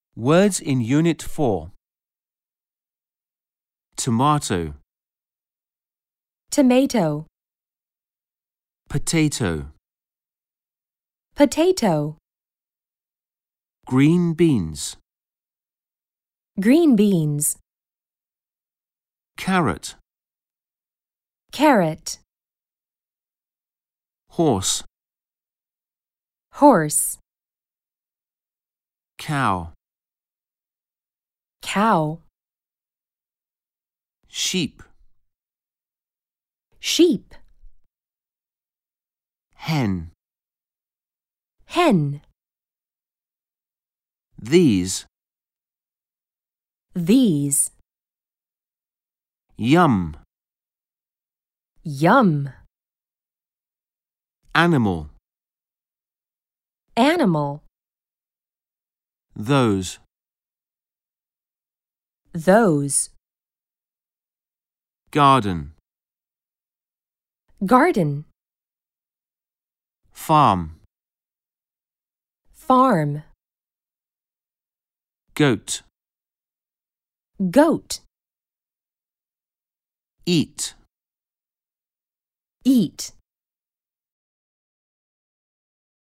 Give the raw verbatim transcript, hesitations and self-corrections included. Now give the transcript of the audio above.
Words in Unit four. Tomato, tomato, potato, potato, green beans, green beans, carrot, carrot, horse, horse, cow, cow, sheep, sheep, hen. hen. These, These, yum, yum, animal, animal, those, those, garden, garden, farm, farm, goat, goat, eat. eat.